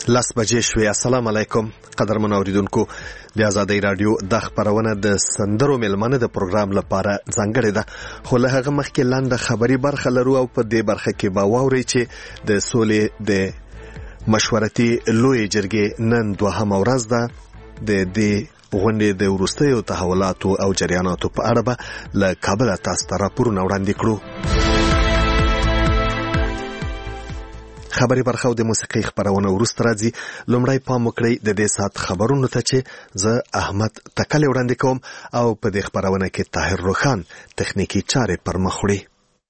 لاس بجې شوې. السلام علیکم قدرمن اوریدونکو، د آزادۍ رادیو د خبرونه د سندرو ملمنه د پروګرام لپاره ځانګړې ده، خو له هغه مخکې لاندې خبري برخه لرو او په دې برخه کې به واورئ چې د سولې د مشورتي لوی جرګې نن دوهمه ورځ ده. د دې غونډې د وروستیو تحولاتو او جریاناتو په اړه به له کابل تاسو ته راپورونه وړاندې کړو. خبري برخه او د موسیقي خبرونه وروسته راځي. لومړی پام وکړئ د دې ساعت خبرونو ته چې زه احمد تکل وړاندې کوم او په دې خبرونه کې طاهر روخان تخنیکی چارې پر مخ وړي.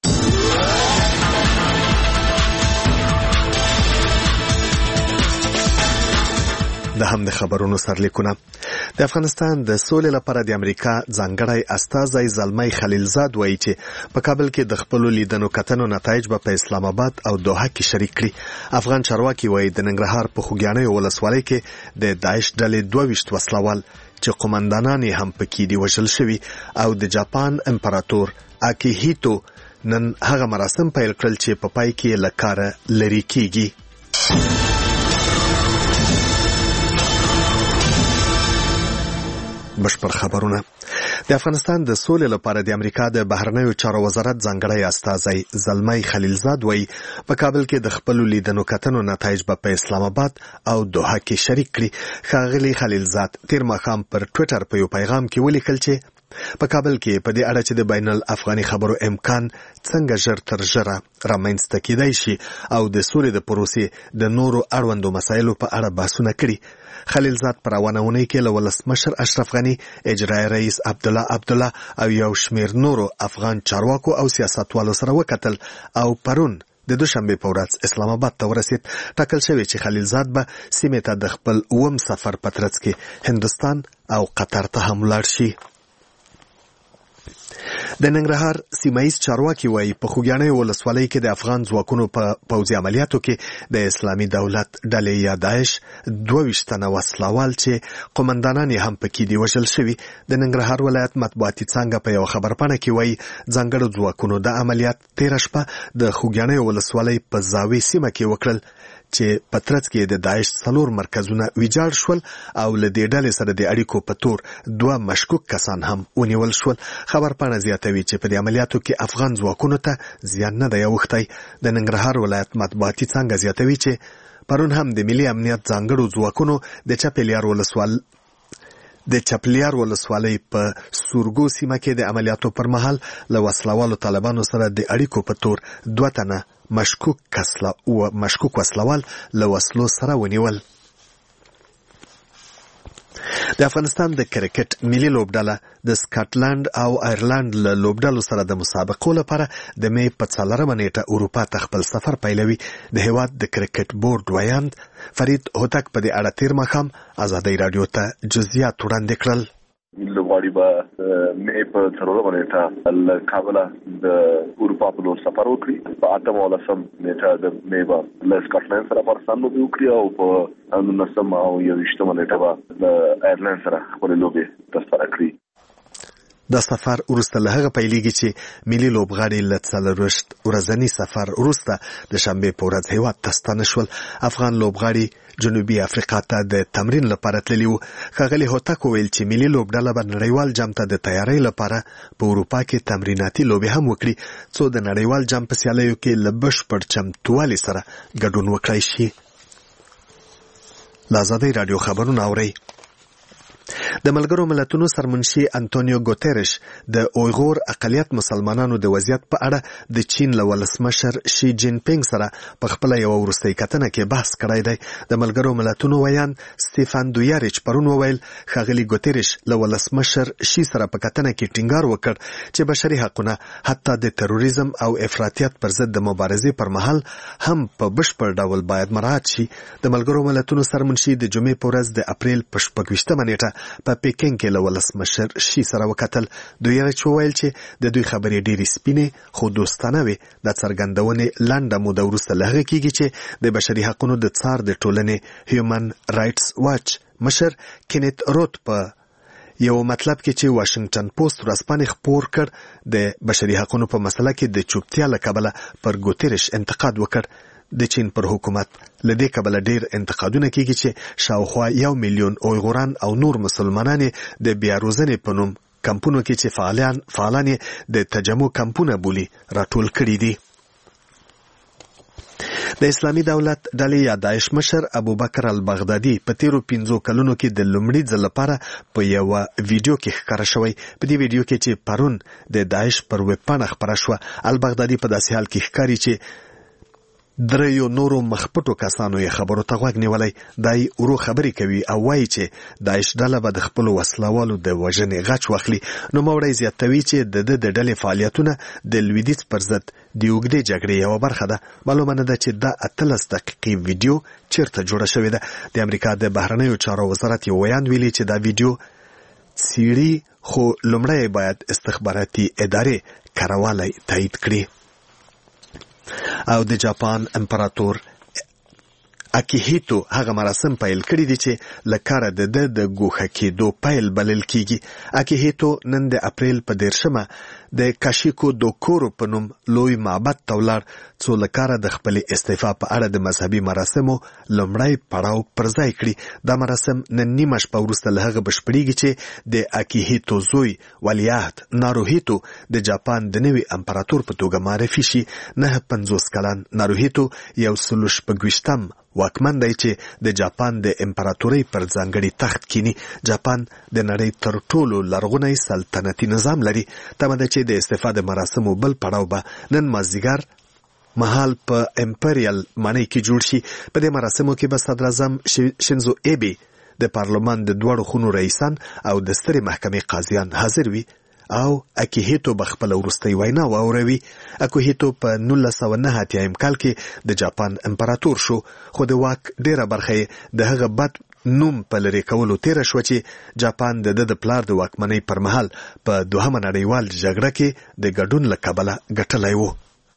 د هم د خبرونو سرلیکونه. د افغانستان د سولې لپاره د امریکا ځانګړی استازی زلمی خلیلزاد وایي چې په کابل کې د خپل لیدنو کتنو نتایج به په اسلام آباد او دوحه کې شریک کړي. افغان چارواکي وایي د ننګرهار په خوږیاڼي ولسوالۍ کې د داعش ډلې 22 وسلوال چې قومندانان یې هم پکې دي وژل شوي او د جاپان امپراتور اکیهیتو نن هغه مراسم پیل کړل چې په پای کې له کاره لرې کیږي. بشپړ خبرونه. د افغانستان د سولې لپاره د امریکا د بهرنیو چارو وزارت ځانګړی استازی زلمی خلیلزاد وایي په کابل کې د خپل لیدنو کتنو نتایج به په اسلام آباد او دوحه کې شریک کړي. ښاغلی خلیلزاد تیر ماښام پر ټویټر په یو پیغام کې ولیکل چې په کابل کې په دې اړه چې د بین الافغاني خبرو امکان څنګه ژر تر ژره رامنځته کېدای شي او د سولې د پروسې د نورو اړوندو مسایلو په اړه بحثونه کړي. خلیلزاد پر روانونی کې له ولسمشر اشرف غنی، اجرایي رئیس عبدالله او یو شمیر نورو افغان چارواکو او سیاستوالو سره وکتل او پرون د دوشنبه په ورځ اسلام آباد ته ورسید. ټاکل شوی چې خلیلزاد به سیمې ته د خپل اوم سفر په ترڅ کې هندستان او قطر ته هم لاړ شي. د ننګرهار سیمایي چارواکي وایي په خوږیاڼي ولسوالۍ کې د افغان ځواکونو په پوځي عملیاتو کې د اسلامي دولت ډلې یا داعش 22 تنه وسلوال چې قومندانان یې هم پکې دي وژل شوي. د ننګرهار ولایت مطبوعاتي څانګه په یو خبرپاڼه کې وایي ځانګړو ځواکونو د عملیات تیر شپه د خوږیاڼي ولسوالۍ په زاوی سیمه کې وکړل چې په ترڅ کې د داعش 4 مرکزونه ویجاړ شول او له دې ډلې سره د اړیکو په تور 2 مشکوک کسان هم ونیول شول. خبرپاڼه زیاتوي چې په دې عملیاتو کې افغان ځواکونو ته زیان نه دی اوښتی. د ننګرهار ولایت مطبوعاتي څانګه زیاتوي چې پرون هم د ملي امنیت ځانګړو ځواکونو د چپلیار ولسوالۍ په سورګو سیمه کې د عملیاتو پر مهال له وسلوالو طالبانو سره د اړیکو په تور 2 تنه مشکوک وسلوال له وسلو سره ونیول. د افغانستان د کرکټ ملي لوبډله د سکاټلند او آیرلند له لوبډلو سره د مسابقو لپاره د مې په 4 نیټه اروپا ته خپل سفر پیلوي. د هیواد د کرکټ بورډ ویاند فرید هوتک په دې اړه تیر ماښام آزادۍ رادیو ته جزئیات وړاندې کړل. لوبغاړي به مې په 4 نیټه له کابل د اروپا په لور سفر وکړي. په 8 نیټه د مې به له سکاټلند سره پاکستان لوبي وکړي او په 19 او 21 نیټه به د آیرلند سره خپل لوبي ترسره کړي. دا سفر وروسته له هغه پیلېږي چې ملي لوبغاړي له 4 ورځني سفر وروسته د شنبې په ورځ هیواد ته ستانه شول. افغان لوبغاړي جنوبي افریقا ته د تمرین لپاره تللي وو. ښاغلي هوتک وویل چې ملي لوبډله به نړیوال جام ته د تیارۍ لپاره په اروپا کې تمریناتي لوبې هم وکړي څو د نړیوال جام په سیالیو کې له بشپړ چمتووالي سره ګډون وکړای شي. له آزادۍ رادیو خبرونه اورئ. د ملګرو ملتونو سرمنشي انټونیو ګوتریش د اویغور اقلیت مسلمانانو د وضعیت په اړه د چین له ولسمشر شي جین پینګ سره په خپل یو وروستۍ کتنه کې بحث کړی دی. د ملګرو ملتونو ویان سټیفان دویاریچ پرون وویل ښاغلي ګوتریش له ولسمشر شي سره په کتنه کې ټینګار وکړ چې بشري حقونه حتی د تروریزم او افراطیت پر ضد د مبارزې پر مهال هم په بشپړ ډول باید مراعات شي. د ملګرو ملتونو سرمنشي د جمعې په ورځ د اپریل په 26 نیټه په پیکینګ کې له ولسمشر شي سره وکتل. دویاریچ وویل چې د دوی خبرې ډېرې سپینې خو دوستانه وي. د څرګندونې لنډه موده وروسته له هغه کېږي چې د بشري حقونو د څار د ټولنې هیومن رایټس واچ مشر کینیت روت په یو مطلب کې چې واشنگټن پوسټ ورځپاڼې خپور کړ د بشري حقونو په مسله کې د چوپتیا له کبله پر ګوتریش انتقاد وکړ. د چین پر حکومت لدې کبله ډیر انتقادونه کیږي چې شاوخوا 1 میلیون اویغوران او نور مسلمانان د بیاروزنې په نوم کمپونو کې چې فعالان د تجمع کمپونه بولی راټول کړي دي. د اسلامي دولت ډلې یا داعش مشر ابوبکر البغدادي په تیرو 15 کلونو کې د لومړي ځل لپاره په یو ویډیو کې ښکاره شوی. په دې ویډیو کې چې پرون د داعش پر ویب پاڼه خپره شوه، البغدادي په داسې حال کې ښکاري چې دریو نورو مخپټو کسانو یې خبرو ته غوږ نیولی. دای ورو خبرې کوي او وایي چې داعش ډله به د خپلو وسلوالو د وژنې غچ واخلي. نوموړی زیاتوي چې د ډلې فعالیتونه د لویدیځ پر ضد د اوږدې جګړې یوه برخه ده. معلومه نه ده چې دا 18 دقیقې ویډیو چیرته جوړه شوې ده. د امریکا د بهرنیو چارو وزارت یو ویان ویلي چې دا ویډیو څیړي، خو لومړی باید استخباراتي ادارې کاروالی تایید کړي. او د جاپان امپراتور اکیهیتو هغه مراسم پیل کړي دي چې له کاره د ګوښه کېدو پیل بلل کیږي. اکیهیتو نن د اپریل په 10 د کاشیکو دوکورو په نوم لوی معبد ته ولاړ څو له کاره د خپلې استعفا په اړه د مذهبي مراسمو لومړی پړاو پر ځای کړي. دا مراسم نن نیمه شپه وروسته له هغه بشپړېږي چې د اکیهیتو زوی ولیعهد ناروهیتو د جاپان د نوي امپراتور په توګه معرفي شي. 59 کلن ناروهیتو 126 واکمن دی چې د جاپان د امپراتورۍ پر ځانګړي تخت کینی. جاپان د نړۍ تر ټولو لرغونی سلطنتي نظام لري. تمه ده چې د استعفا د مراسمو بل پړاو به نن مازدیګر مهال په امپریال ماڼۍ کې جوړ شي. په دې مراسمو کې به صدر اعظم شینزو ایبی، د پارلمان د 2 خونو رئیسان او د سترې محکمې قاضیان حاضر وي او اکیهیتو به خپل وروستۍ وینا واوروي. اکیهیتو په 1909 کال کې د جاپان امپراتور شو، خو د واک ډیره برخه د هغه بد نوم په لرې کولو تیره شوه چې جاپان د پلار د واکمنۍ پر مهال په 2مه نړیوال جګړه کې د ګډون له کبله ګټلی و.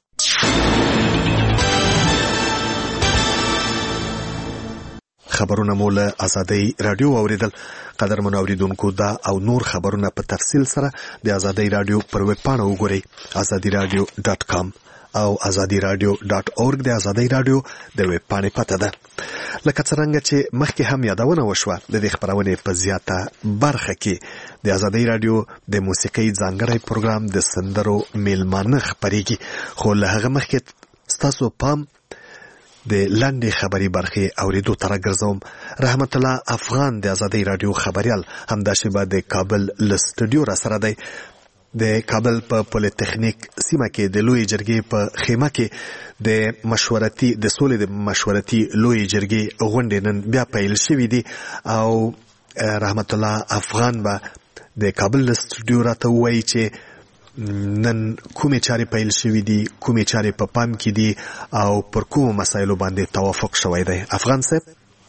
خبرونه مو له ازادۍ رادیو اوریدل. قدرمنو اوریدونکو، دا او نور خبرونه په تفصیل سره د ازادۍ رادیو پر ویب پاڼه وګورئ، azadiradio.com او azadiradio.org. د ازادۍ رادیو د ویب پاڼې پته ده. لکه څرنګه چې مخکې هم یادونه وشوه، د دې خبرونې په زیاته برخه کې د ازادۍ رادیو د موسیقۍ ځانګړی پروګرام د سندرو میلمانه خپرېږي. خو له هغه مخکې ستاسو پام د لنډې خبري برخې اوریدو ته راګرځوم. رحمت الله افغان د ازادۍ رادیو خبریال همداشبه د کابل له سټوډیو را سره دی. د کابل په پولیټیکنیک سیمه کې د لوی جرګې په خیمه کې د سولې د مشورتي لوی جرګې غونډې نن بیا پیل شوې دي او رحمت الله افغان به د کابل له سټوډیو راته ووایي چې نن کومې چارې پیل شوې دي، کومې چارې په پام کې دي او پر کومو مسایلو باندې توافق شوی دی. افغان صاحب.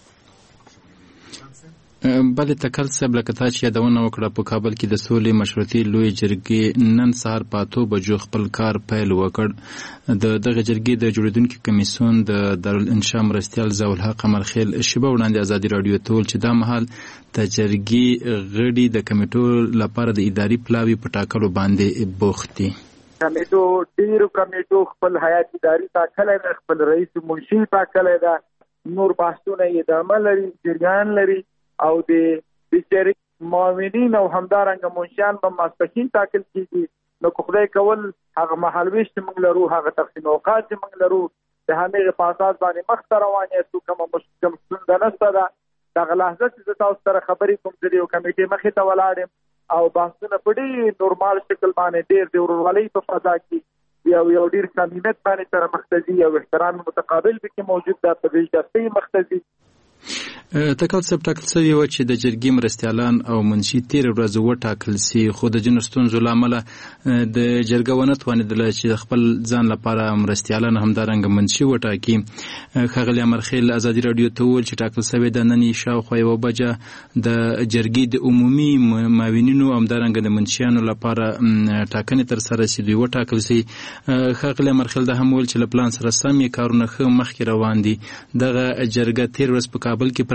بله تکل صاحب، لکه تا چې یادونه وکړه، په کابل کې د سولې مشورتي لوی جرګې نن سهار په 8 بجو خپل کار پیل وکړ. د دغه جرګې د جوړیدونکي کمیسیون د دارالانشا مرستیال ضیاءالحق قمرخیل شیبه وړاندې ازادي رادیو ته وویل چې دا مهال د جرګې غړي د کمیټو لپاره د اداري پلاوي په ټاکلو باندې بوخت دي. ډیرو کمیټو خپل هیئت اداري ټاکلی ده، خپل رئیس منشي ټاکلی ده، نور بحثونه یې ادامه لري، جریان لري او د شرکت معاونین او همدارنګه منشیان به ماسپښین ټاکل کیږي. نو که خدای کول هغه مهالویش چې موږ لرو، هغه تقسیم اوقات چې موږ لرو، د همېغې په اساس باندې مخ ته روان یاستو. کومه ستونزه نشته ده. دغه لحظه چې زه تاسو سره خبرې کوم، زه د یو کمیټې مخې ته ولاړ یم او بحثونه په ډېر نورمال شکل باندې، ډېر د ورورولۍ په فضا کې یو ډېر صمیمیت باندې سره مختزي او احترام متقابل پکې موجود ده، په دلچسپۍ مختزي. تکل صاحب، ټاکل شوي وه چې د جرګې مرستیالان او منشي تېره ورځ وټاکل سي، خو د ځینو ستونزو له امله د جرګه ونه توانېدله چې د خپل ځان لپاره مرستیالان همدارنګه منشي وټاکي. ښاغلي امرخیل ازادي راډیو ته وویل چې ټاکل شوې ده نن شاوخوا 1 بجه د جرګې د عمومي معاونینو همدارنګه د منشیانو لپاره ټاکنې ترسره شي، دوی وټاکل شي. ښاغلي امرخیل دا هم وویل چې له پلان سره سم یې کارونه ښه مخکې روان دي. دغه جرګه تېره ورځ په کابل کې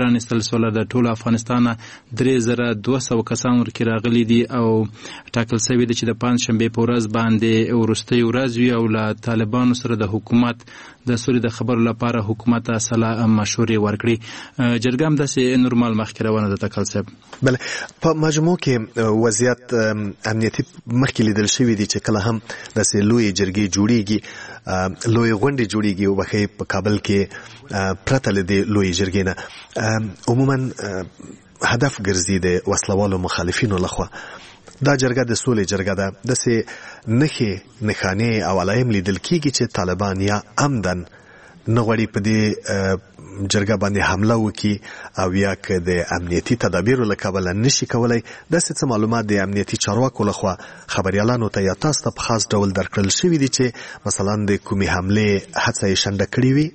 پرانیستل سول د ټول افغانستان 3200 کسان ورکې راغلي دي او ټاکل شوی دی چې د پنځشنبه په ورځ باندې وروستۍ ورځ وي او له طالبانو سره د حکومت د سوري د خبرو لپاره حکومت اصله مشورې ورکړي. جرګه هم داسې نورمال مخکې روانه ده تکل صاحب. بله په مجموع کې وضعیت امنیتي مخکې لیدل شوی دی چې کله هم داسې لوی جرګې جوړیږي لوی غونډې جوړیږي او بخې په کابل کې پرته له دې لوی جرګې نه عموما هدف ګرځي د وسلوالو مخالفینو لخوا. دا جرګه د سولې جرګه ده. داسې نښانې او علایم لیدل کېږي چې طالبان یا عمدن نه غواړي په دې جرګه باندې حمله وکړي او یا که د امنیتي تدابیرو له کبله نشي کولی. داسې څه معلومات د امنیتي چارواکو لخوا خبریالانو ته یا تاسو ته په خاص ډول درکړل شوي دي چې مثلا د کومې حملې هڅه یې شنډه کړې وي؟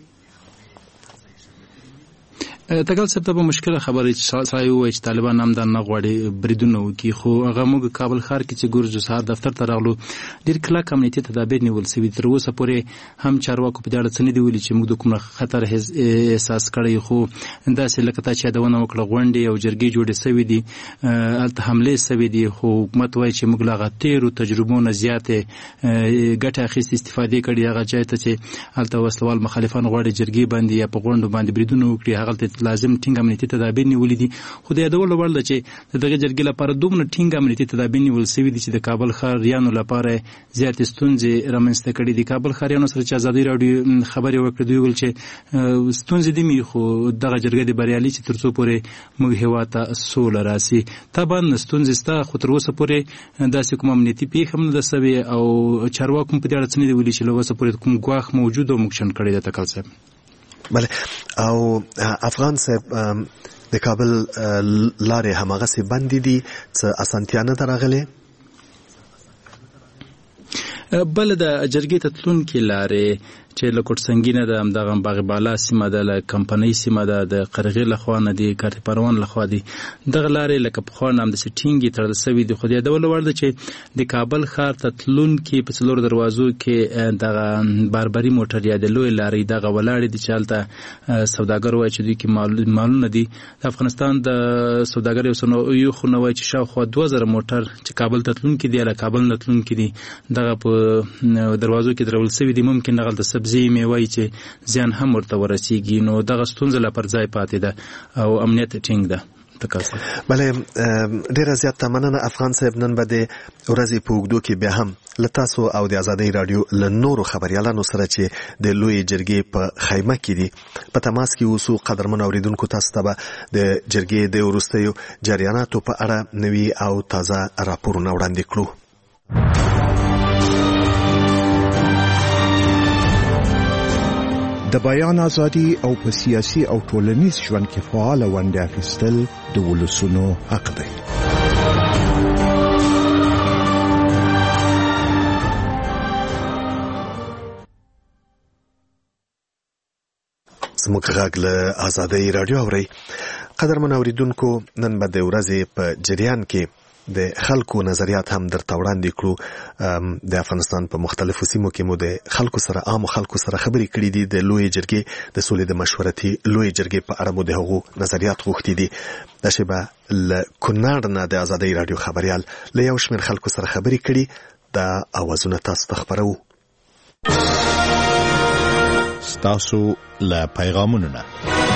تکل صاحب ته به مشکله خبره چې سړی ووایي چې طالبان هم دا نه غواړي بریدونه وکړي، خو هغه موږ کابل ښار کې چې ګورځو سهار دفتر ته راغلو ډېر کلک امنیتي تدابیر نیول سوي. تر اوسه پورې هم چارواکو په دې اړه څه نه دي ویلي چې موږ د کوم خطر احساس کړی، خو داسې لکه تا چې یادونه وکړه غونډې او جرګې جوړې سوي دي، هلته حملې سوي دي، خو حکومت وایي چې موږ له هغه تېرو تجربو نه زیاتې ګټه اخیستې استفادې کړي. هغه ځای ته چې هلته وسلوال مخالفان غواړي جرګې باندې یا په غونډو باندې بریدونه وکړي، هغه لازم ټینګ امنیتي تدابیر نیولې دي. خو د یادولو وړ ده چې دغه جرګې لپاره دومره ټینګ امنیتي تدابیر نیول سوي دي چې د کابل ښاریانو لپاره زیاتې ستونزې رامنځته کړي دي. کابل ښاریانو سره چې ازادي راډیو خبرې وکړې دوی ویل چې ستونزې دي مې، خو دغه جرګه دې بریالي چې تر څو پورې موږ هېواد ته سوله راسي. طبعا ستونزې شته، خو تر اوسه پورې داسې کوم امنیتي پیښه هم نه ده سوې او چارواکو هم په دې اړه څه نه دي ویلي چې له اوسه پورې کوم ګواښ موجود او موږ شنډ کړی دی. تکل صاحب بله او افغان صاحب د کابل لارې هماغسې بندې دي، څه اسانتیا نه ده راغلې؟ بله د جرګې ته تلونکې لارې چې له کوټ سنګینه ده، همدغه باغ بالا سیمه ده، له کمپنۍ سیمه ده، د قرغې لخوا نه دي، کارت پروان لخوا دي، دغه لارې لکه پخوا نه همداسې ټینګې تړل سوي دي. خو د یادولو وړ ده چې د کابل ښار ته تلونکي په څلورو دروازو کې دغه باربري موټر یا د لویې لارې دغه ولاړې دي چې هلته سوداګر وایي چې دوی کې مالونه دي. د افغانستان د سوداګر یو خونه وایي چې شاوخوا 2000 موټر چې کابل ته تلونکي دي یا له کابل نه تلونکي دي دغه په دروازو کې درول سوي دي. ممکن هغلته سبزي میوې چې زیان هم ورته ورسیږي، نو دغه ستونزه لا پر ځای پاتې ده او امنیت ټینګ ده. بله ډیره زیاته مننه افغان صاحب. نن به د ورځې په اوږدو کې بیا هم له تاسو او د ازادۍ راډیو له نورو خبریالانو سره چې د لوی جرګې په خیمه کې دي په تماس کې اوسو. قدرمن اوریدونکو تاسو ته به د جرګې د وروستیو جریاناتو په اړه نوي او تازه راپورونه وړاندې کړو. د بیان ازادي او په سیاسي او ټولنیز ژوند کې فعال ونډه اخیستل د ولسونو حق دی. زموږ غږ له ازادۍ راډیو اورئ. قدرمن اوریدونکو نن به د ورځې په جریان کې د خلکو نظریات هم درته وړاندې کړو. د افغانستان په مختلفو سیمو کې مو د خلکو سره عامو خلکو سره خبرې کړې دي. د لوی جرګې د سولې د مشورتي لوی جرګې په اړه مو د هغو نظریات غوښتي دي. دا شیبه له کونړ نه د ازادۍ راډیو خبریال له یو شمېر خلکو سره خبرې کړي. دا اوازونه تاسو ته خپرو. ستاسو له پیغامونو نه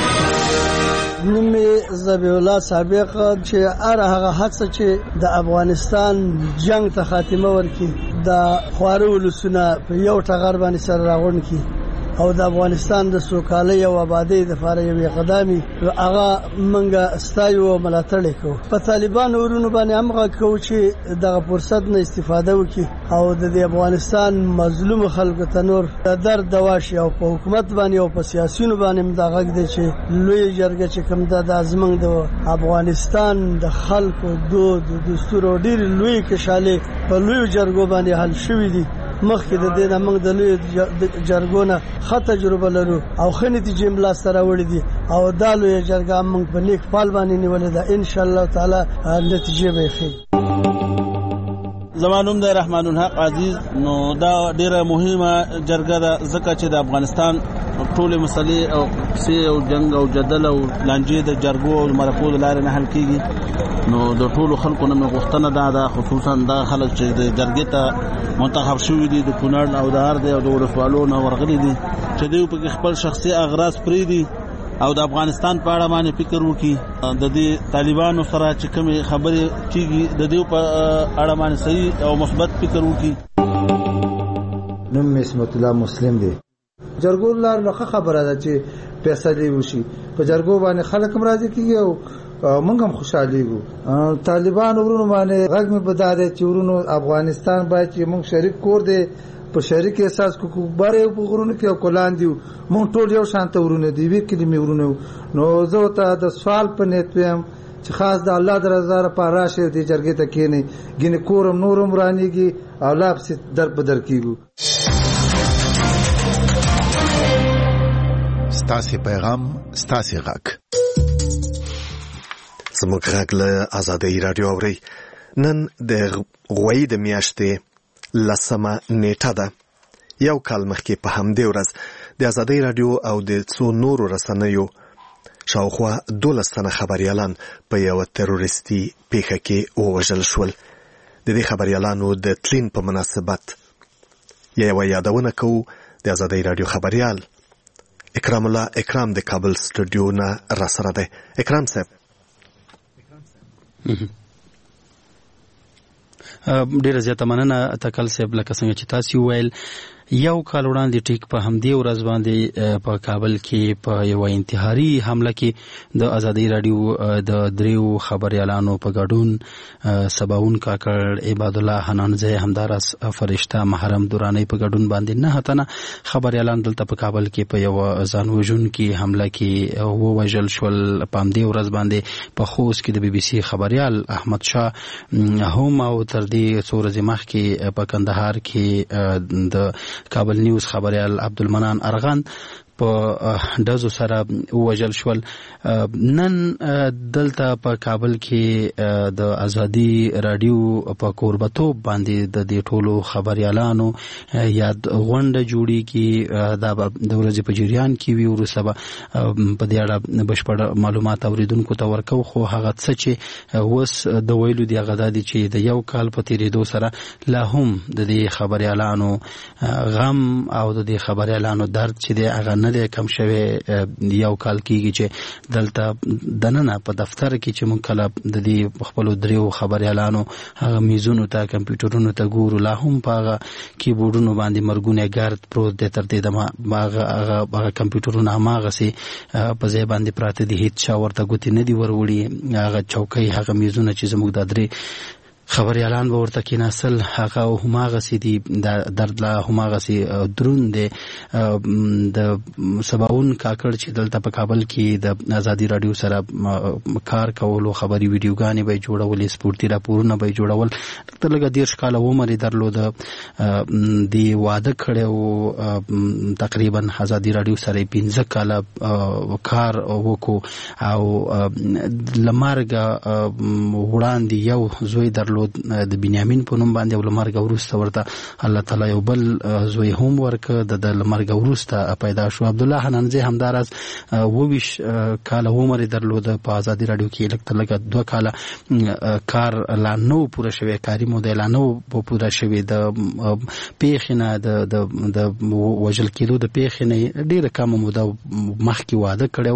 نومي ذبیح الله سابق چې هغه هڅه چې د افغانستان جنگ ته خاتمه ورکړي، د خواره ولسونه په یو ټغر باندې سره راغونډ کړي او د افغانستان د سوکالۍ او آبادۍ لپاره یو اقدامي هغه منګه ستایو او ملاتړ کوو. په طالبان ورونو باندې همغه کوو چې دغه فرصت نه استفاده وکړي او د افغانستان مظلوم خلکو ته نور درد دواشي او په حکومت باندې او په سیاسيونو باندې مداغ دي چې لوی جرګه چې کوم د ازمن د افغانستان د خلکو دود دستور او ډیر لوی کشاله په لوی جرګو باندې حل شوې دي. مخکې د دې نه موږ د لوی جرګونه ښه تجربه لرو او ښه نتیجې هم لاسته راوړې دي او دا لوی جرګه موږ په نیک فال باندې نیولې ده. ان شاء الله تعالی نتیجې به ښه. زمانوم د رحمان الحق عزیز. نو دا ډیره مهمه جرګه ده ځکه چې د افغانستان ټول مسلې او سي او جنگ او جدل او لانجې د جرګو او مرکو د لارې نه حل کیږي. نو د ټولو خلکو نه غوښتنه ده خصوصا دا خلک چې د جرګې ته منتخب شوي دي د کونړ او د هر دی او د ولسوالو نه ورغلي دي چې دوی په خپل شخصي اغراض پرېږدي او د افغانستان په اړه باندې فکر وکړي. د دې طالبانو سره چې کومې خبرې کیږي د دې په اړه باندې صحیح او مثبت فکر وکړي. نوم اسمت الله مسلم دی. جرګو لار لخوا خبره ده چې فیصله وشي په جرګو باندې خلک هم راضي کیږي او موږ هم خوشاله یو. طالبان ورونو باندې غږ می بداده چې ورونو افغانستان باید چې موږ شریک کور دی په شریک احساس کو باره په غرونو کې او کولان دی مونږ ټول یو شانته ورونه دی وی کلمې ورونه. نو زه ته د سوال په نیت ویم چې خاص د الله درزار په راشه دی جرګې ته کېنی ګینه کورم نورم رانیږي او لا په در په در کیږي. ستاسو پیغام ستاسو غږ زموږ غږ له آزادۍ رادیو اوري. نن د غوی د میاشتې 10 نیټه ده. یو کال مخکې په همدې ورځ د آزادۍ رادیو او د څو نورو رسنیو شاوخوا 12 تنه خبريالان په یو تروریستي پیښه کې ووژل شول. د دې خبريالانو د تلین په مناسبت یو یادونه کوو. د آزادۍ رادیو خبريال اکرام الله اکرام د کابل سټوډیو نه را سره ده. اکرام صاحب ډیره زیاته مننه تکل صاحب. لکه څنګه چې تاسو ویل یو کال وړاندې ټیک په همدې ورځ باندې په کابل کې په یو انتحاري حمله کې د آزادۍ رادیو د دریو خبريالانو په ګډون سباون کاکړ عباد الله حنانزه همدارس فرشته محرم دورانی په ګډون باندې نه هتنه خبريالان دلته په کابل کې په یو ځانوژن کې حمله کې ووژل شول. په همدې ورځ باندې په خوست کې د بي بي سي خبريال احمد شاه هم او تر دې څو ورځې مخکې په کندهار کې د کابل نیوز خبريال عبدالمنان ارغند په دزو سره وژل شول. نن دلته په کابل کې د آزادي رادیو په کوربتوب باندې د دې ټولو خبريالانو یاد غونډه جوړیږي. دا د ورځې په جریان کې وی ورسره په دې اړه بشپړ معلومات اوریدونکو ته ورکو. خو هغه څه چې وس د ویلو دی هغه د چې د یو کال په تیریدو سره لا هم د دې خبريالانو غم او د دې خبريالانو درد چې دی هغه نه کم شوی. یو کال کېږي چې دلته دننه په دفتر کې چې مونږ کله د دې خپل دریو خبريالانو هغه میزونو ته کمپیوټرونو ته ګورو لا هم په هغه کیبورډونو باندې مرګونه ګرد پروت دی. تر دې دمه هغه کمپیوټرونه هماغه سي په ځای باندې پراته دي. هیڅ چا ورته ګوتې نه دي وروړي. هغه چوکۍ هغه میزونه چې زموږ د درې خبريالان به ورته کېناستل هغه هماغسې دي. درد لا هماغسې درون دی. د سباون کاکړ چې دلته په کابل کې د آزادي رادیو سره کار کولو خبري ویډیوګانې به جوړول سپورتي راپورونه به جوړول. تر لږه 10 کال عمر درلود. دی واده کړو تقریبا آزادي رادیو سره 15 کال کار وکړو او لمرګ وړاندې یو زوی درلود د بنیامین په نوم باندې. ولمرګ وروسته ورته الله تعالی یو بل زوی هم ورک د لمرګ وروسته پیدا شو. عبد الله حنانزه همدارس 22 کال عمر درلود. په آزادي رادیو کې لکه 2 کال کار لا نو پوره شوی. کاری موده لا نو پوره شوی. د پیښنه د وجل کېدو د پیښنه ډیره کم موده مخکې واده کړو.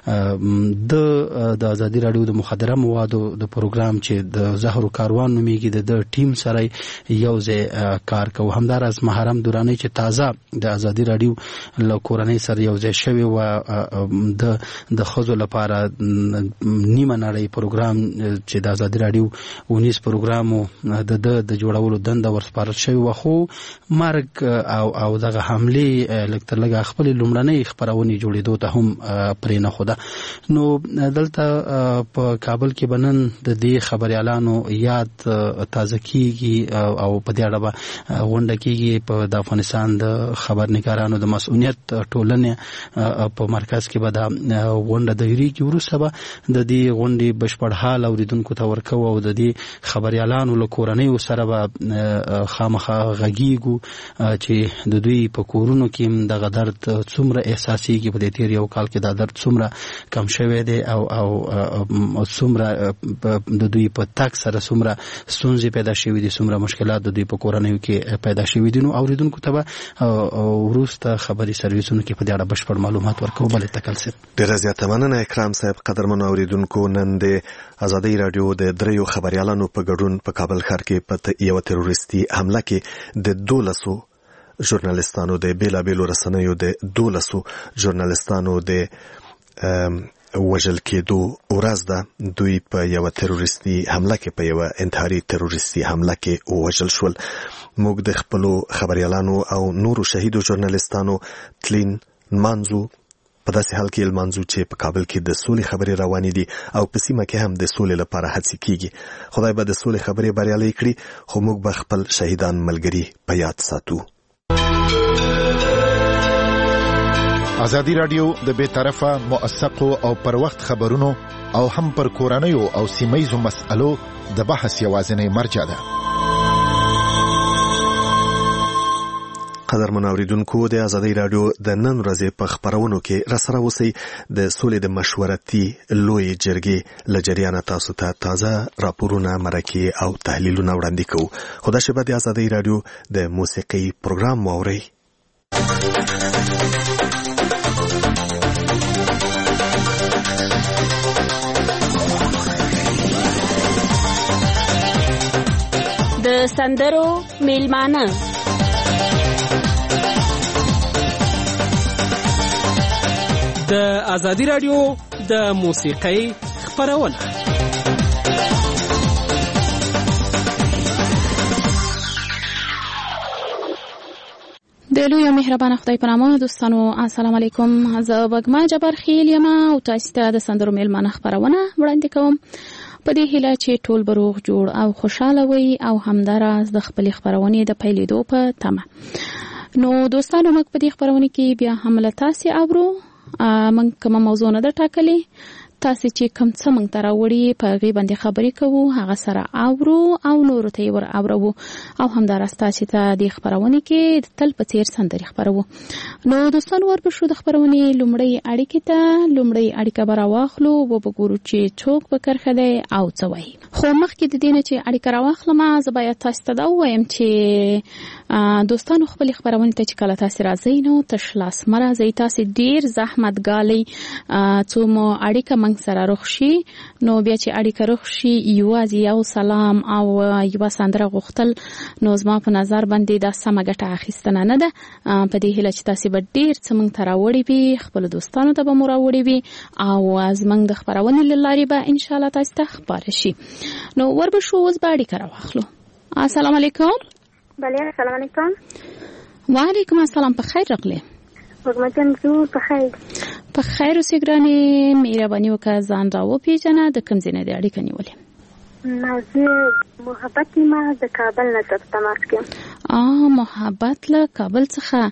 د آزادي رادیو د مخدره موادو د پروګرام چې د زهر کاروان نومیږي د ټیم سره یو ځای کار کوي. همدارس محرم دورانی چې تازه د آزادي رادیو له کورنۍ سره یو ځای شوی و د خزو لپاره نیمه نړۍ پروګرام چې د آزادي رادیو 19 پروګرامو د جوړولو دنده ورسپارل شوی و. خو مرګ او دغه حمله لکتر لګه خپل لومړنۍ خبرونه جوړېدو ته هم پرې نه خوده. نو دلته په کابل کې بنن د دې خبريالانو یاد تازه کیږي او په دې اړه به غونډه کیږي په د افغانستان د خبرنګارانو د مسؤلیت ټولنې په مرکز کې به دا غونډه دایریږي. وروسته به د دې غونډې بشپړ حال اوریدونکو ته ورکو او د دې خبريالانو له کورنۍ سره به خامخا غږیږو چې د دوی په کورونو کې دغه درد څومره احساسيږي، په دې تیر یو کال کې دا درد څومره کم شوی دی او څومره د دوی په تک سره څومره ستونزې پیدا شوې دي، څومره مشکلات د دوی په کورنۍ کې پیدا شوې دي. نو اوریدونکو ته به وروسته خبري سرویسونو کې په دې اړه بشپړ معلومات ورکو. بل تکل سي ډیره زیاته مننه اکرام صاحب. قدرمن اوریدونکو، نن د آزادۍ رادیو د دریو خبريالانو په ګډون په کابل ښار کې په یو تروریستي حمله کې د 12 ژورنالستانو د بیلابیلو رسنیو د 12 ژورنالستانو د وژل کېدو ورځ ده. دوی په یو تروریستي حمله کې په یو انتحاري تروریستي حمله کې وژل شول. موږ د خپلو خبريالانو او نورو شهیدو ژورنالستانو تلین منځو په داسې حال کې المنځو چې په کابل کې د سولې خبرې روانې دي او په سیمه کې هم د سولې لپاره هڅې کیږي. خدای به د سولې خبرې بریالۍ کړي، خو موږ به خپل شهیدان ملګري په یاد ساتو. آزادی رادیو د بے طرفه موثقو او پر وخت خبرونو او هم پر کورنیو او سیمایزو مسألو د بحث یوازینی مرجع ده. قدرمن اوریدونکو، د آزادۍ رادیو د نن ورځې په خبرونو کې راسره اوسئ. د سولې د مشورتي لوی جرګې له جریانه تاسو ته تازه راپورونه، مرکې او تحلیلونه وړاندې کوو. خو دا شیبه د آزادۍ رادیو د موسیقي پروګرام واورئ. د سندرو میلمانه د آزادی رادیو د موسیقۍ خبرونه. د لوی مهربان خدای په نامه. دوستانو السلام علیکم. زه بګما جبر خیل یم او تاسو ته د سندرو میلمانه خبرونه وړاندې کوم په دې هیله چې ټول بروغ جوړ او خوشاله وي او همداراز د خپل خبرونه د پیلېدو په تمه. نو دوستانو، موږ په دې خبرونه کې بیا هم له تاسو اورو. موږ کومه موضوع نه ټاکلې، تاسو چې کوم څه موږ ته راوړي په هغې باندې خبرې کوو، هغه سره اورو او نورو ته یې ور اورو او همداراز تاسو ته د خبرونه کې تل په څیر سندرې خبرو. نو دوستانو، ورپسې د خبرونې لومړی اړیکې ته لومړی اړیکه به راواخلو او وګورو چې څوک په کرښه دی او څه وایي. خو مخکې د دې نه چې اړیکه راواخلم، زه باید تاسو ته دا ووایم چې دوستانو خپل خبرونه ته چې کله تاسو راځئ نو تش لاس مه راځئ. تاسو ډېر زحمت ګالئ څو مو اړیکه موږ سره روغ شي. نو بیا چې اړیکه روغ شي، یوازې یو سلام او یوه سندره غوښتل نو زما په نظر باندې دا سمه ګټه اخیستنه نه ده. په دې هیله چې تاسو به ډېر څه موږ ته راوړي وي، خپلو دوستانو ته به مو راوړي وي او زموږ د خپرونې له لارې به انشاءالله تاسو ته خپاره شي. نو ورپسې اوس به اړیکه راواخلو. السلام علیکم. بله، السلام علیکم. وعلیکم السلام. په خیر راغلی. وګمتن زو په خیر. په خیر اوسې ګرانې. مهرباني وکړه ځان را وپېژنه. د کوم ځای نه دې اړیکه نیولې؟ زه محبت ما د کابل نه تماس کوم. محبت له کابل څخه.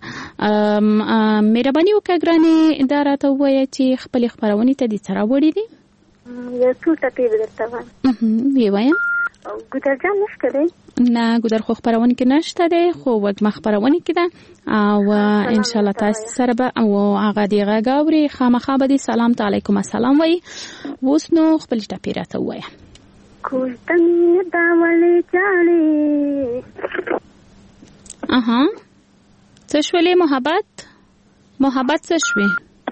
مهرباني وکړه ګرانې دا راته ووایه چې خپلې خپرونې ته دې څه راوړي دي؟ یو څو ټکي به درته وایم. ویې وایم. ګودرجان نشته دی؟ نه، ګودر خو خبرونه کې نشته دی، خو وږمه خبرونه کې ده او انشاءالله تاسو سره به او هغه دی غږ اوري. خامخا به دې سلام علیکم السلام وایي. اوس نو خپل ټپې راته ووایه. کوټنې دا ولې چاړې څه شولې محبت څه شوې؟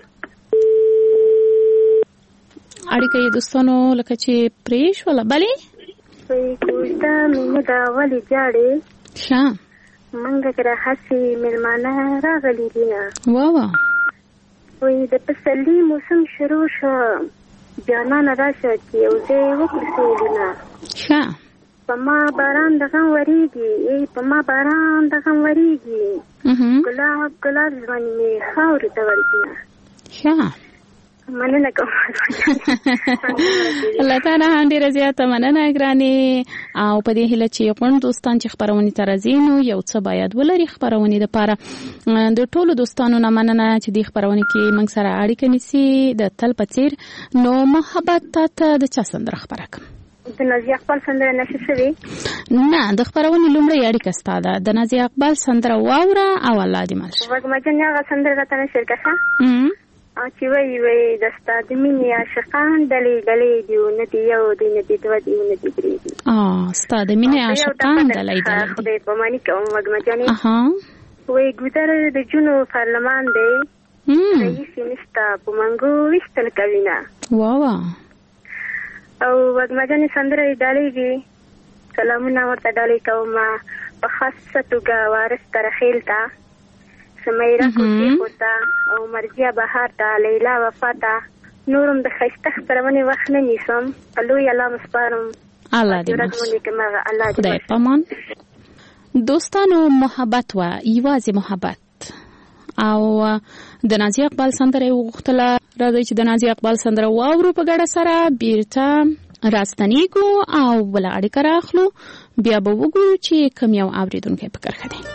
اړیکه یې دوستانو لکه چې پرې شوله. بلې کوټه مینه دا ولې چاړې منګه کړه هسې مېلمانه راغلي دي نه. وایي د پسرلي موسم شروع شو، جانانه راشه چې یو ځای وکړو نه. په ما باران د غم وریږي، ګلاب ژوند مې خاورې ته ورځي. مننه کوم. الله تعالی ډیره زیاته مننه ګرانې. او په دې هیله چې غوڼ دوستان چې خبرونه ته راځي نو یو څه باید ولري خبرونه لپاره. د ټولو دوستانو نه مننه چې د خبرونه کې موږ سره اړیکه نیسي د تل په څیر. نو محبت ته د چا سندره خبره کوم؟ د نازي اقبال سندره نشي شوی؟ نه، د خبرونه لومړی اړیکه ستاده د نازي اقبال سندره واوره او الله دې مل شي. وګمجن هغه سندره راته نشي کړه چې وی دستا د مینې عاشقان دلې دلې دیو ندی یو دی ندی دو دی ندی درې دی. ستا د مینې عاشقان دلې دلې خدای په معنی کوم وګمجن. وی ګودر د جنو پارلمان دی رئیس نشتا په منګو وشتل کوینا. واو. او وګمجن سندره دلې دی سلامونه ورته دلې کوم په خاصه توګه وارث تر خیلتا سمیرا کوټی ہوتا او مرجیا بهار تا لیلا وفاتا نورم د خسته خبرونه وخت نه نیسم الله یلا مسپارم. الله دې خدای پامان. دوستانو محبت و یوازې محبت او د نازي اقبال سندره وغوښتله. راځي چې د نازي اقبال سندره واورو په ګډه سره بیرته راستنیږو او بل اړیکه راخلو. بیا به وګورو چې کوم یو اوریدونکی په کرخه دی.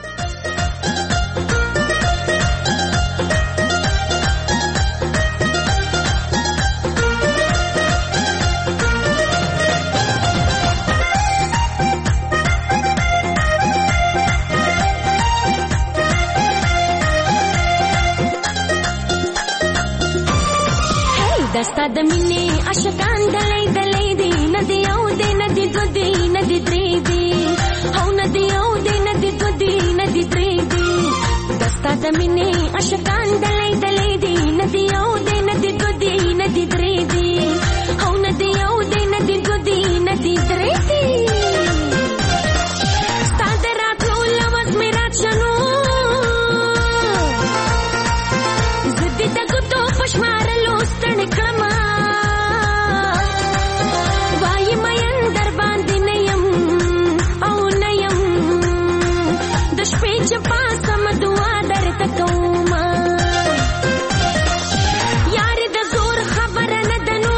دستا د مینې عاشقان دلې دلې دی ندی او دی ندی دو دی ندی درې دی او ندی او دی ندی دو دی ندی درې دی. دستا د مینې عاشقان دلې دلې دی ندی او دی ندی دو دی ندی درې دی او ندی او دی ندی دو دی ندی درې دی. ستا د راتلو لوز مې راتشنو زدی د ګوتو پشمارلو ستړ کړم وای مې در باندې نیم او نیم د شپې چې پاسم دعا درته کوم یار د زور خبر نه دنو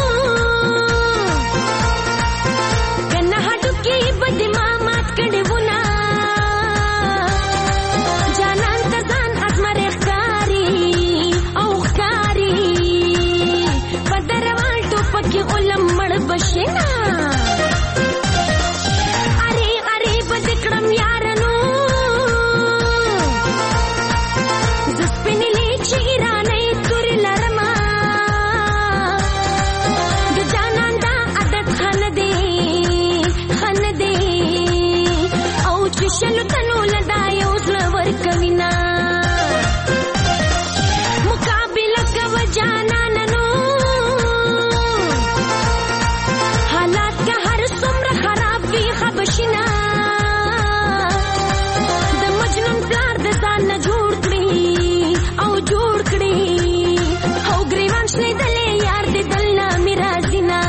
کنه هډو کې بد ما مات کړي ونا جانان ته ځان ازمره ښکاری او ښکاری بدروال ټوپک علم مړ بشنا اره اره بد کړم یارانو زسپنلې چیرانه تور لرما د جانان دا عادت خن دی او چې شلو تنو لدای او زلور کمینا مقابله کو جانان نو حالات کا هر څومره خراب وي خبشنا د مجنون پلار د ځان نه جوړ کړی او جوړ کړی او ګریوان شلې دلې یار دې دلنا میرا زینا.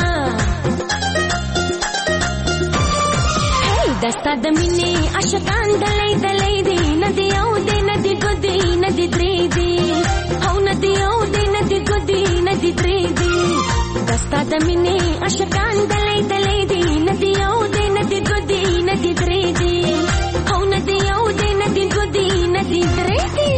دستا د مینې عاشقان دلې دلې دی ندی او دی ندی ګدی ندی درې دی او ندی او دی ندی ګدی ندی درې دی. دستا د مینې عاشقان دلې دلې دی ندی او دی ندی ګدی ندی درې دی او ندی او دی ندی ګدی ندی درې دی.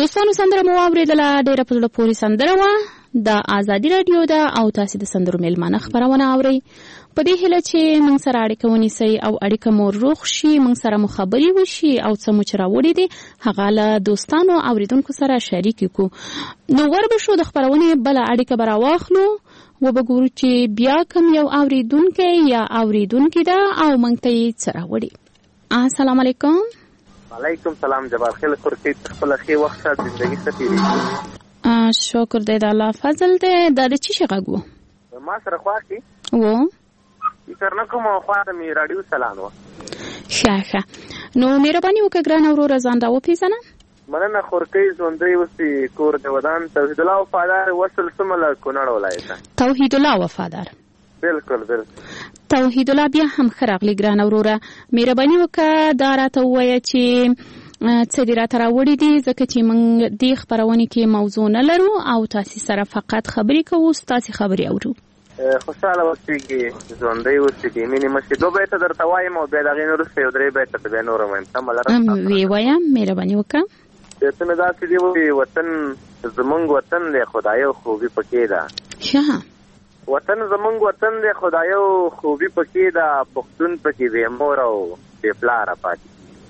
دوستانو سندره مو اوریدله، ډیره په زړه پورې سندره وه. د ازادي راډیو ده او تاسو د سندرو میلمانه خبرونه اورئ. په دې هیله چې موږ سره اړیکه ونیسئ او اړیکه مو روغ شي، موږ سره مو خبرې وشي او څه مو چې راوړي دي هغه له دوستانو اوریدونکو سره شریک کړو. نو وربشو د خبرونې بله اړیکه به راواخلو و به ګورو چې بیا کوم یو اوریدونکی یا اوریدونکې ده او موږ ته یې څه راوړي. السلام علیکم. وعلیکم سلام. جبار خیل خورشید، خپل ښه وخت سره زندگی ستیری. شکر دی د الله فضل دی. دا د چی غږ و؟ ما سره خوا کې و فکر نه کوم خوا د می رادیو سلام و. ښه نو مهرباني وکړه ګران اورور ځان دا وپیژنه. مننه. خورکۍ ژوندۍ اوسې، کور د ودان. توحید الله وفادار وصل سمله کونړ ولایت. توحید الله وفادار. بالکل توحید الله بیا هم ښه راغلی ګران اوروره. مهرباني وکړه دا راته ووایه چې څه دې راته راوړي دي، ځکه چې موږ دې خپرونې کې موضوع نه لرو او تاسې سره فقط خبرې کوو، ستاسې خبرې اورو. خوشحاله اوسېږي، ژوندۍ اوسېږي، مینې مشي. 2 بیته درته وایم او بیا د هغې نه وروسته 3 بیته ته بیا نور وایم. تمه لرم ویې وایه، مهرباني وکړه. بیتونه داسې دي وایي: وطن زمونږ وطن دی، خدایو خوبي پکې ده. وطن زمونږ وطن دی، خدایو خوبي پکې ده. پښتون پکې بې مور او بې پلاره پاتې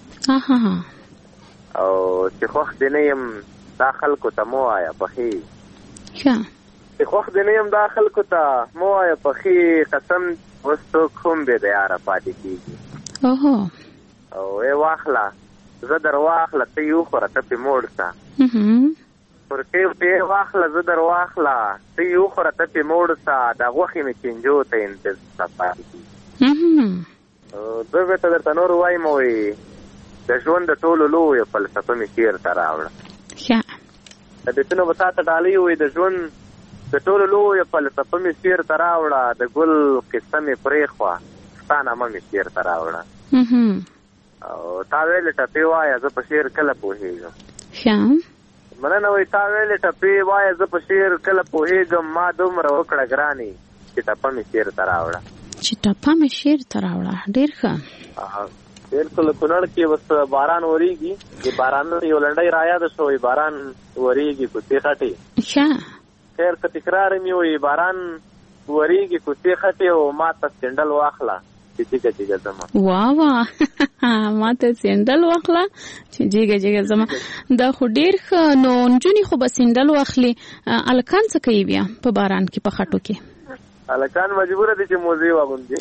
او چې خوښ دې نه یم دا خلکو ته مو وایه پخې. چې خوښ دې نه یم دا خلکو ته مو وایه پخې. قسم اوس څوک هم بې د یاره پاتې کېږي. او ای واخله زه در واخله ته یې وخوره ته پې موړ شه. پرکې پې واخله زه در واخله ته یې وخوره ته پې موړ شه. دا غوښې مې چینجو ته انتظار پاتې کېږي. 2 بیته درته نور وایم. وایي د ژوند د ټولو لویو فلسفه مې شعر ته راوړه. د بیتونو به تا ته ډالۍ وایي: د ژوند د ټولو لویو فلسفه مې شعر ته راوړه. د ګل قصه مې پرېښوه، ستا نامه مې شعر ته راوړه. او تا ویلې ټپې وایه زه په شعر کله پوهېږم. مننه. وایي تا ویلې ټپې وایه زه په شعر کله پوهېږم. ما دومره وکړه ګرانې چې ټپه مې شعر ته راوړه. چې ټپه مې شعر ته راوړه. ډېر ښه. بالکل. کونړ کې اوس باران وریږي. د باران یو لنډۍ رایاده شوی: باران وریږي کوڅې خټې. خیر که تکرار مې وایي: باران وریږي کوڅې خټې او ما ته سینډل واخله چې جګه جګه ځمه. واه ما ته سینډل واخله چې جګه جګه ځمه. دا خو ډېر ښه. نو نجونې خو به سینډل واخلي، الکان څه کوي بیا په باران کې په خټو کې؟ الکان مجبوره دي چې موزې واغوندي.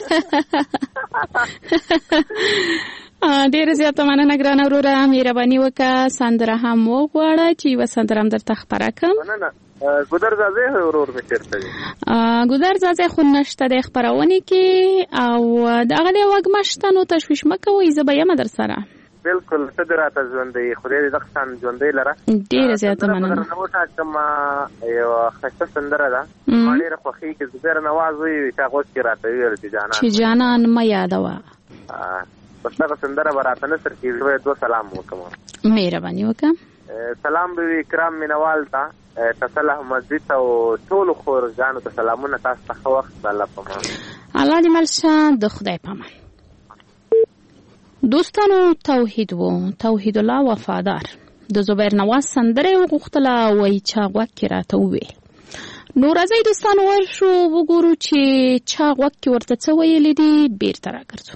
ډېره زیاته مننه ګرانه وروره. مهرباني وکړه سندره هم وغواړه چې یوه سندره هم درته خپره کړم. مننه. ګودر زازی ورور مې چېرته دی؟ ګودر زازی خو نشته دی خپرونې کې او د هغه دی وږمه شته، نو تشویش مه کوئ، زه به یمه در سره. بالکل. ته دې راته ژوندۍ، خدای دې دغه شان ژوندۍ لره. ډېره زیاته مننه. نه وټاکم یوه ښایسته سندره ده، ما ډېره خوښېږي. زبیر نواز وایي چې هغه اوس کې راته ویل چې جانان مه یادوه. بس دغه سندره به راته نثر کېږي. زه 2 سلام وکړم. مهرباني وکړه. سلام به وي کرام مینوال ته، تصلح مسجد ته او ټولو خورګانو ته سلامونه. تاسو ته ښه وخت. الله پامان. الله دې مل شه. د خدای پامان. دوستانو توحید توحید الله وفادار د زبیر نواز سندره وغوښتله، وایي چا غوږ کې راته وویل. نو راځئ دوستانو ورشو وګورو چې چا غوږ کې ورته څه ویلي دي. بیرته راګرځو.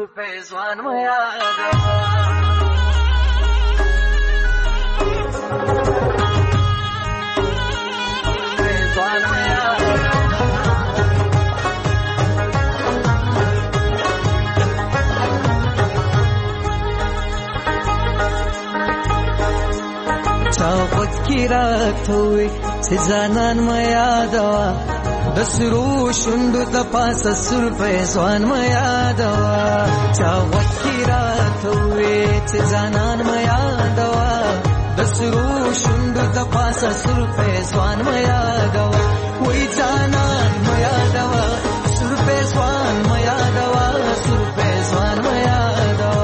چاوت کی راتوي چې ځانان ما یادوا، د سرو شوندو د پاسه سر په ځوان ما یادوا. چاوت کی راتوي چې ځانان ما یادوا، د سرو شوندو د پاسه سر په ځوان ما یادوا. وای ځانان ما یادوا، سر په ځوان ما یادوا، سر په ځوان ما یادوا.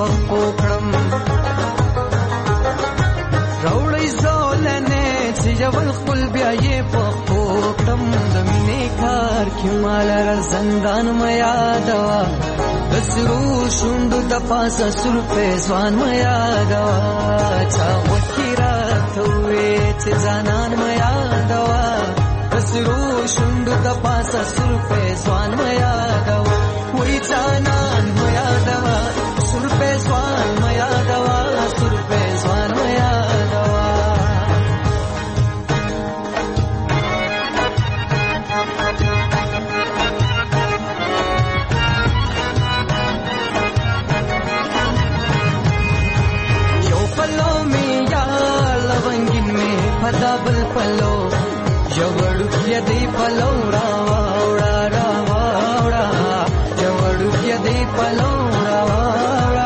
پخپو کړم راوړی زولنې چې جبل خپل بیا یې پخپو کړم د مینې کار کې مال زندان میا دوا بسرو شوند د پاسه سر په ځوان میا دوا چا وکیرا توې چې ځانان میا دوا بسرو شوند د پاسه سر په ځوان میا دوا وې ځانان میا دوا سر په ځوان میا دوا سر په ځوان میا دبل پلو جوړو کې دی پلو راوړا راوړا جوړو کې دی پلو راوړا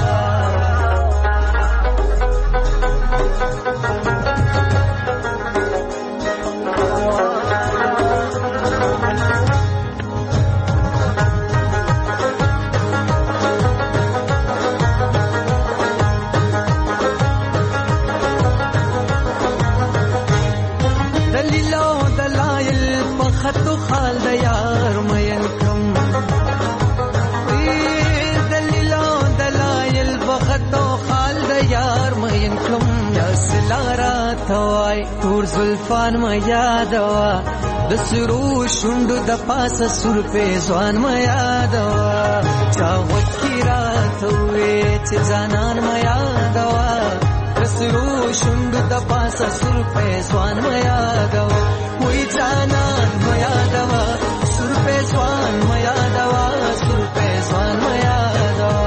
تور زلفان ما یادوا د سرو شوند د پاسه سر په ځوان ما یادوا چا وکیرا توې چې ځانان ما یادوا د سرو شوند د پاسه سر په ځوان ما یادوا وې ځانان ما یادوا سر په ځوان ما یادوا سر په ځوان ما یادوا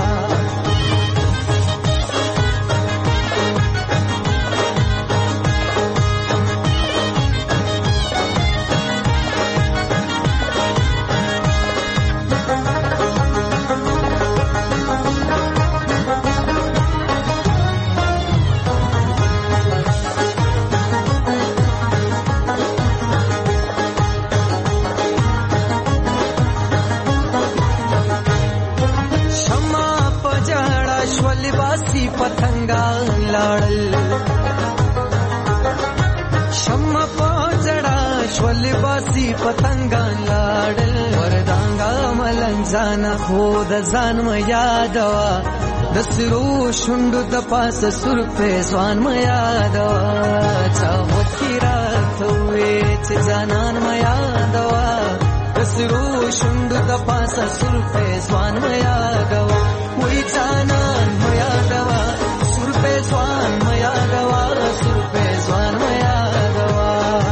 پتنګان لاړل شمع پاجړه شول باسي پتنګان لاړل وردانګا ملنځان خو د ځان م یادوا د سرو شوند د پاسه سر په ځوان م یادوا چا وکیرا توې چې ځانان م یادوا د سرو شوند د پاسه سر په ځوان م یادوا وې ځانان م یادوا سر په ځوان م یادوا سر په ځوان م یادوا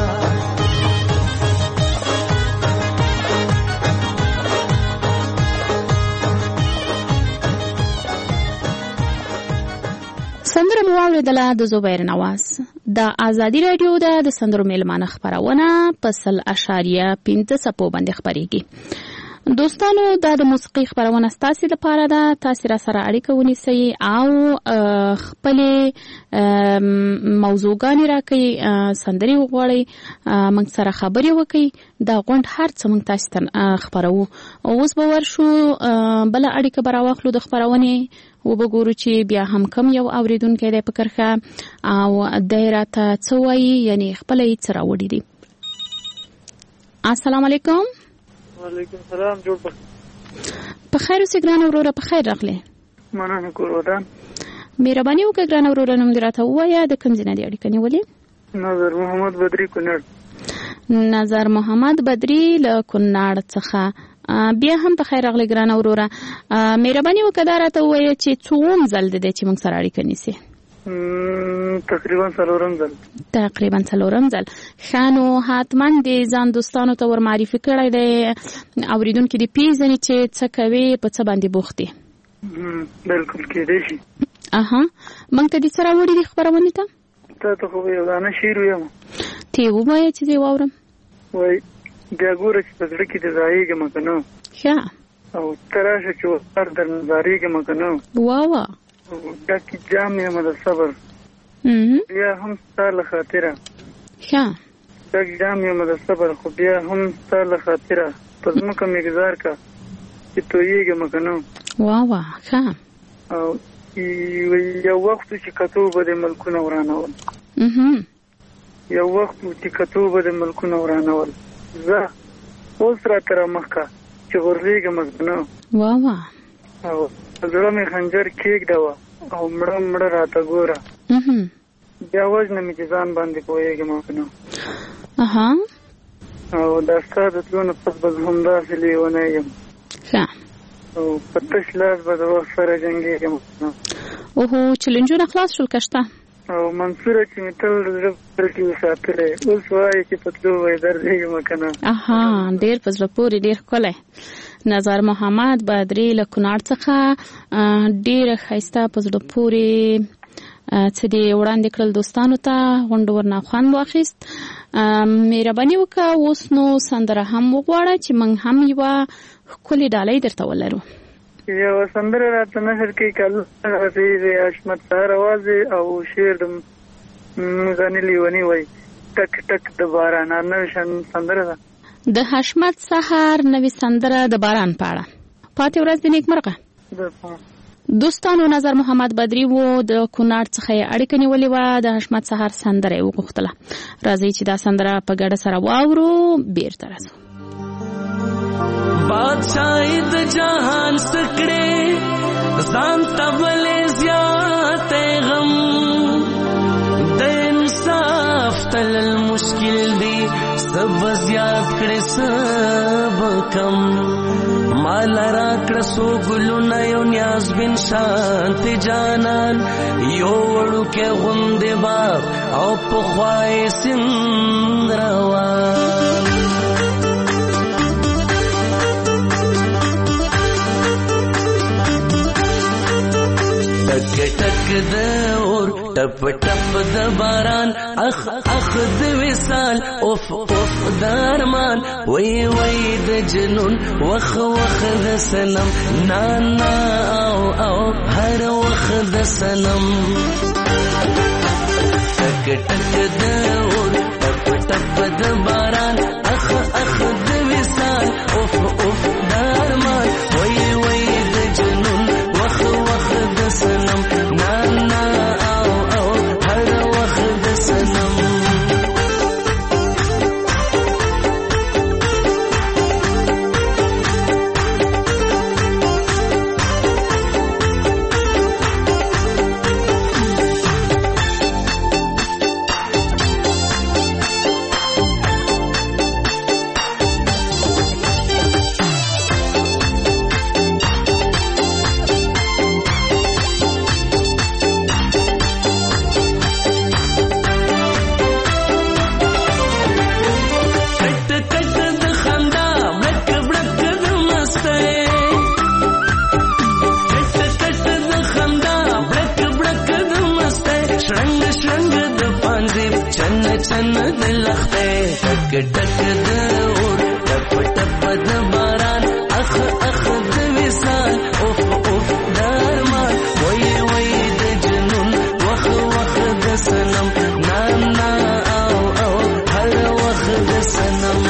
سندره مو واوریدله د زبیر نواز د ازادي رادیو د سندرو میلمانه خبرونه په 100.5 سپو باندې خبريږي. دوستانو دا د موسیقي خبرونه ستاسو لپاره ده. تاسو را سره اړیکه ونیسئ او خپل موضوعګانی راکړئ، سندري وغواړئ، موږ سره خبرې وکړئ. دا غونډ هر څه موږ تاسو ته خبرو. اوس به ورشو بل اړیکه براوخلو د خبرونه وبګورو چې بیا هم کم یو اوریدونکو د پکرخه او دایره ته څه وایي، یعنی خپل یې څه راوړي دي. السلام علیکم. وعلیکم السلام. جوړ په خیر اوسې ګرانه وروره. په خیر راغلی. مننه کور ودان. مهرباني وکړه ګرانه وروره، نوم دې راته ووایه، د کوم ځای نه دې اړیکه نیولې؟ نظر محمد بدري کونړ. نظر محمد بدري له کونړ څخه. بیا هم په خیر راغلی ګرانه وروره. مهرباني وکړه دا راته ووایه چې څوم ځل دی چې موږ سره اړیکه نیسي؟ تقریبا څلورم ځل. ښه، نو حتما د ځان دوستانو ته ور معرفي کړی دی، اورېدونکي دې پیژني چې څه کوي، په څه باندې بوخت دی. بلکل کېدای شي. موږ ته دې څه راوړي دي خپرونې ته؟ تا ته خو یو دانه شعر ویم. ته یې ووایه چې زه یې واورم. وایي بیا ګوره چې په زړه کې دې ځایېږم که نه، ښه، او ته راشه چې وسار در نظارېږم که نه، واه ډکې جام یم د صبر بیا هم ستا له خاطره، ښه، ډک جام یم د صبر خو بیا هم ستا له خاطره، په ځمکه مې ګزار که چې تویېږم که نه، واه ښه، او یو وخت چې کتو به د ملکونه ورانول یو وخت چې کتو به د ملکونه ورانول زه اوس را تر مخکه چې ورغېږم نه واه او زړه مې خنجر کېږده وه او مړه راته ګوره بیا وژنه مې چې ځان باندې پوهېږم نه او دا ستا د تلو نه پس به همداسې لیونی یم او په تش لاس به د وخت سره جنګېږم اوهو چلنجونه خلاص شول که شته او منصوره چې مې تل زړه پر کې وساتلی اوس وایي چې په تلو به یې دردېږم که نه ډېر په زړه پورې ډېر ښکلی نظر محمد بدري له کونړ څخه ډېره ښایسته په زړه پورې څه دې وړاندې کړل دوستانو ته غونډو ورنه خوند واخیست مهرباني وکړه اوس نو سندره هم وغواړه چې موږ هم یوه ښکلې ډالۍ درته ولرو یوه سندره راته نشر کې کله د حشمت سهار اواز او شعر د غني لیوني وایي ټک ټک د باران نوې سندره ده د حشمت سهار نوې سندره د باران په اړه پاتې ورځ د نیکمرغه دوستانو نظر محمد بدري وو د کونړ څخه یې اړیکه نیولې وه د حشمت سهار سندره یې وغوښتله راځئ چې دا سندره په ګډه سره واورو بیرته راځو بادشاہی د جهان سکړې ځان تبلې زیات غم د انصاف تل مشکل دی سب زیات کړې سب کم مال را کړ سو ګلونه یو نیاز بن شانت جانان یو وړو کې غوندې باب او په خوای سندروا ټک ټک د اور ټپ ټپ د باران اخ اخ د وصال اوف اوف د ارمان وای وای د جنون وخ وخ د سنم نا نا او او هر وخ د سنم ټک ټک د اور ټپ ټپ د باران اخ اخ د وصال اوف اوف د ارمان وای وای د جنون وخ وخ د سنم نا نا او او هر وخت د سنم چن د لخته ټک ټک د اور ټپ ټپ د باران اخ اخ د وصال اوف اوف د ارمان وای وای د جنون وخ وخ د سنم نا نا او او هر وخت د سنم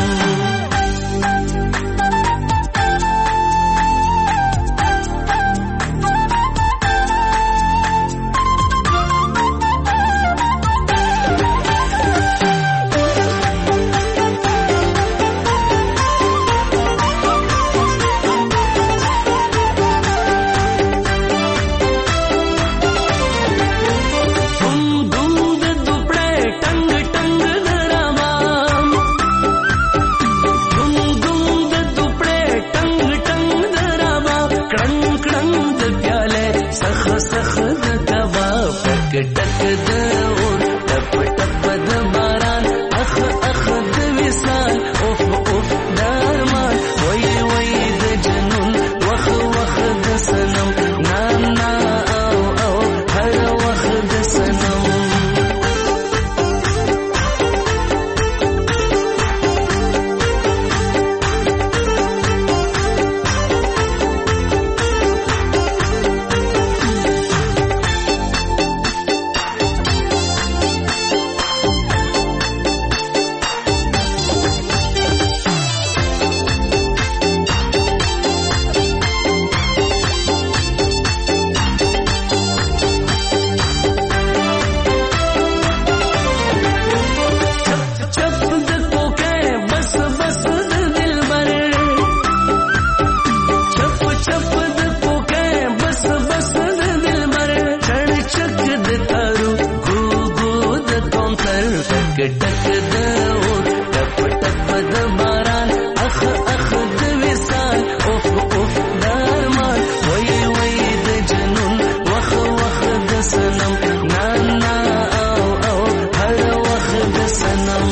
سر ټک ټک د اور ټپ ټپ د باران اخ اخ د وصال اوف اوف د ارمان وای وای د جنون وخ وخ د سنم نا نا او او هر وخ د سنم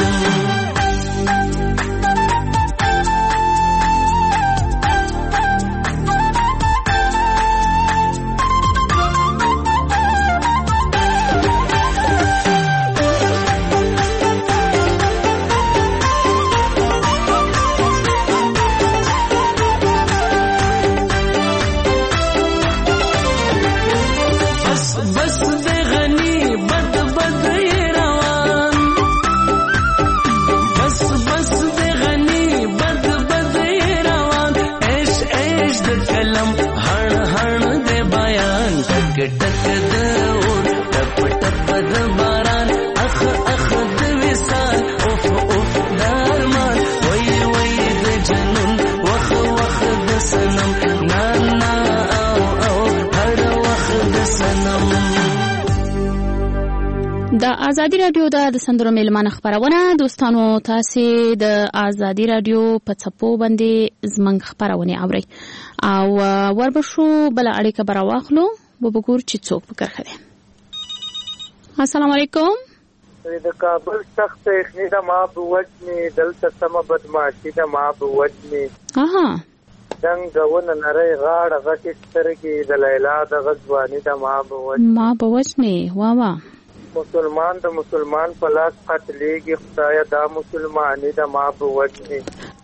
د ازادي رادیو د سندرو میلمانه خبرونه دوستانو تاسو د ازادي رادیو په چپو باندې زمنګ خبرونه اوري او وربشو بل اړیکه براواخلو وبګور چې څوک وکړه. السلام علیکم. د کابل سخت اخنی د ما بوجنی دلته سم بدمعشی د ما بوجنی دنګونه نری غاړه غټی سترګې د لیلا د غزوانی د ما بوجنی وا مسلمان د مسلمان په لاس قتلېږي خدای دا مسلمانې د ما بوجنی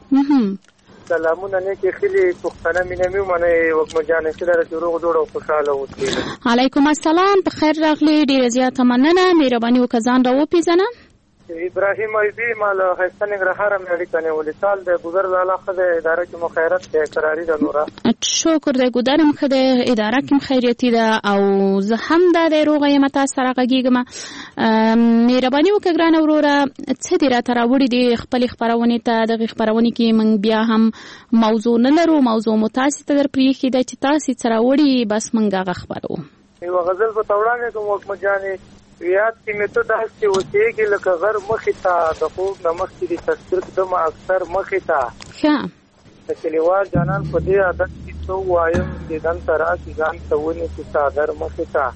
سلامونه نه کې خلی پښتنه مینه مې منه وکم جان سره جوړو جوړو خوشاله اوسئ. علیکم السلام، په خیر راغلی، ډیره زیاته مننه، مهرباني وکړه ځان راو پیژنه. ابراهیم ایبی مال حسن غرهار مې کنه ولې سال د ګذر زاله خدای اداره کې مخیرت ته قراری ده نورا شکر د ګذرم خدای اداره کې خیریتی ده او زه هم د روغه یم تاسو سره غږیږم. مهرباني وکړه ګران وروره څه دې را تراوړي دي خپل خبرونه ته د خبرونه کې من بیا هم موضوع نه لرو، موضوع متاسف ته در پریخي د چې تاسو سره وړي بس منګه خبرو یو غزل په توړانه کوم مجاني یاد کې مې ته داسې وڅېږي لکه غر مخې ته د خوب نه مخکې د تصدیق د ما اکثر مخې ته د کلیوال جانان په دې عادت کې څه وایم دیدن ته راشي ځان ته ونیسي څادر مخې ته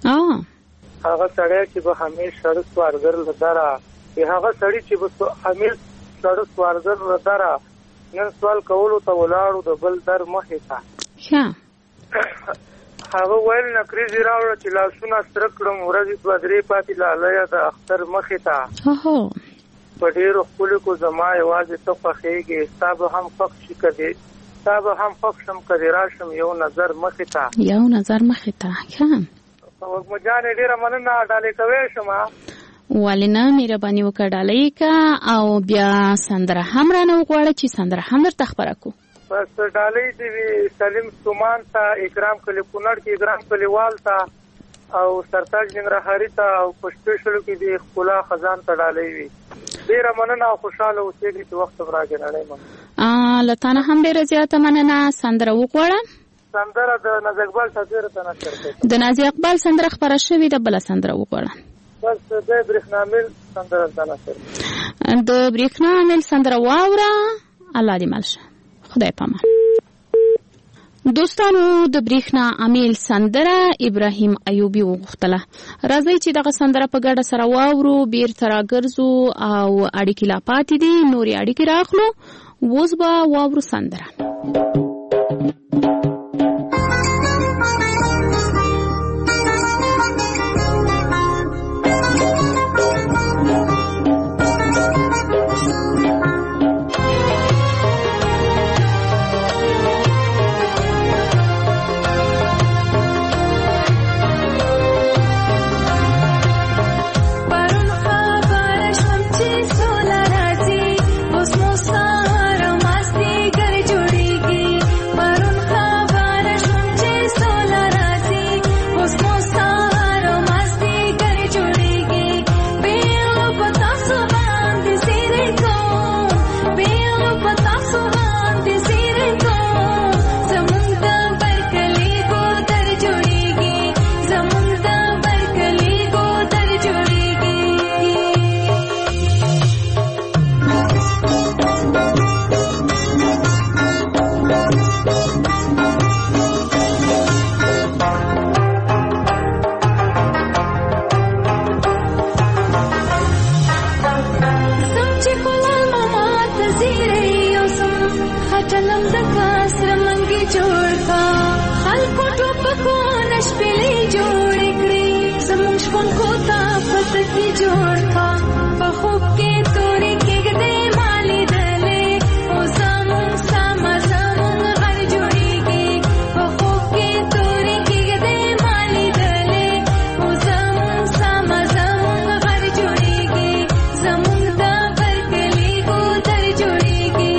هغه سړی چې به همیش سړک سوارګر له دره هغه سړی چې به همیش سړک سوارګر له دره نن سوال کولو ته ولاړو د بل در مخې ته هغه ویل نکریزي راوړه چې لاسونه ستر کړم ورځې دوه درې پاتې لالیه د اختر مخې ته په ډېرو ښکلو کو زما یوازې ته خوښېږې ستا به هم خوښ شي ستا به هم خوښ شم که دې راشم یو نظر مخې ته وږمه جانې ډېره مننه ډالۍ کوی شم ولې نه مهرباني وکړه ډالۍ که او بیا سندره هم رانه وغواړه چې سندره هم درته خپره کړو. بس ډالۍ دی سلیم سومان ته اکرام کلی کونړ کې اکرام کلیوال ته او سرتاج ننګرهاري ته او په سپیشلو کې د ښکلا خزان ته ډالۍ وي. ډېره مننه او خوشحاله اوسېږي چې وخت راکړې نړۍ له تا نه هم ډېره زیاته مننه. سندره وغواړه. سندره د نازي اقبال سندره ته نشر د نازي اقبال سندره خبره شوې ده، بله سندره وغواړه. بس د برېښنامل سندره ته نشر د برېښنامل سندره واوره. الله دې مل شه. خدای پامان. دوستانو د برېښنا امیل سندره ابراهیم ایوبی وغوښتله. راځئ چې دغه سندره په ګډه سره واورو، بیرته راګرځو او اړیکې لا پاتې دي، نورې اړیکې راخلو. اوس به واورو سندره. Sahara masti kar jodegi, parun چلم زکا سره منګي جوړ کا خلکو ټوپکو نشپلې جوړ کړې زموږ شپون کو تا پته کې جوړ کا په خوب کې تورې کېږدې مالې دلې او زموږ سما زموږ غر جوړېږي په خوب کې تورې کېږدې مالې دلې او زموږ سما زموږ غر جوړېږي زموږ د برکلي ګودر جوړېږي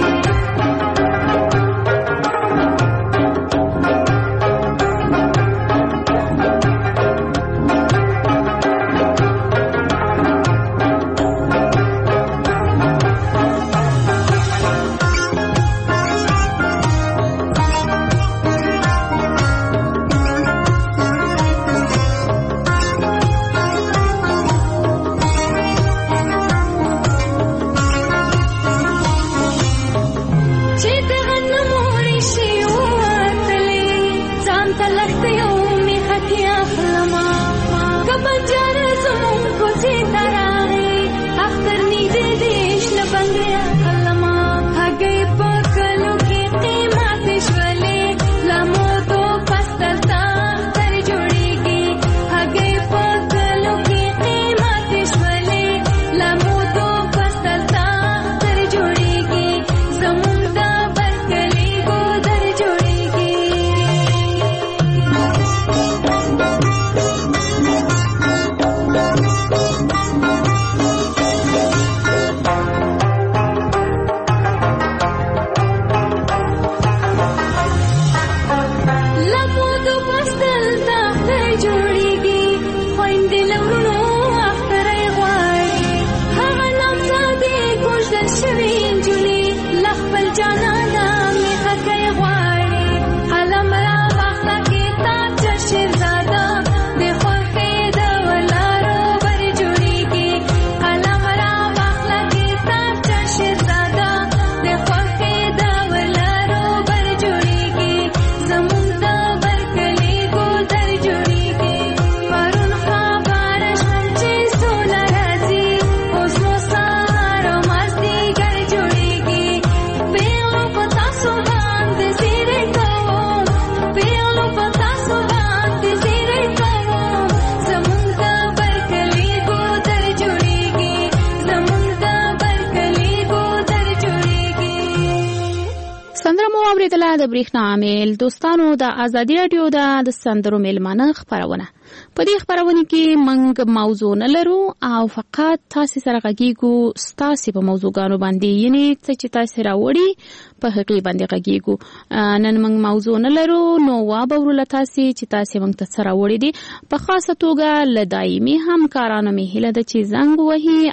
د بریښنا عامل دوستانو د ازادي رادیو د سندرو میلمانه خبرونه په دې خبرونه کې موږ موضوع نه لرو او فقط تاسو سره غږیږو تاسو په موضوعګانو باندې یعنی چې تاسو راوړي په هغه باندې غږیږو نن موږ موضوع نه لرو نو وابورو لتاسو چې تاسو موږ ته سره وړي دي په خاصه توګه لدایمي همکارانو می هله د چې زنګ وهي